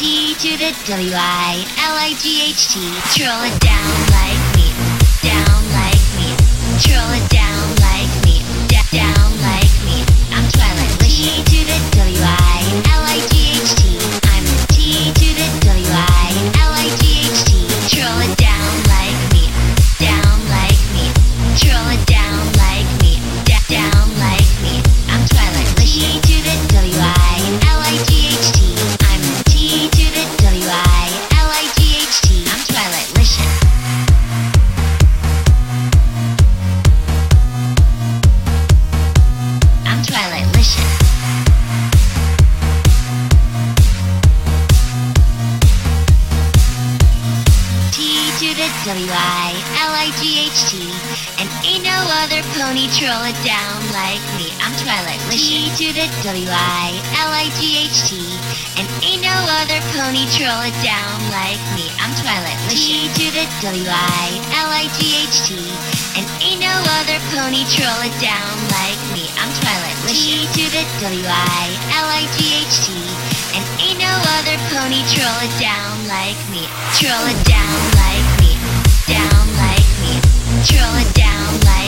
T to the W-I-L-I-G-H-T. Troll it down like me, down like me. Troll it down like me, down like me. I'm Twilight Licious. T to the W-I-L-I-G-H-T. I'm the T to the W-I-L-I-G-H-T. Troll it down like me, down like me. Troll it down like me, down like me. I'm Twilight Licious. T to the W-I-L-I-G-H-T. I'm the T to the W-I-L-I-G-H-T. I'm Twilight Licious. I'm Twilight Licious. T to the W-I-L-I-G-H-T. And ain't no other pony troll it down like me. I'm Twilight Licious. T to the W-I-L-I-G-H-T. And ain't no other pony troll it down like me. I'm Twilight Licious. T to the W-I-L-I-G-H-T. And ain't no other pony troll it down like me. I'm Twilight Licious. T to the W-I-L-I-G-H-T. And ain't no other pony troll it down like me. Troll it down like me, down like me. Troll it down like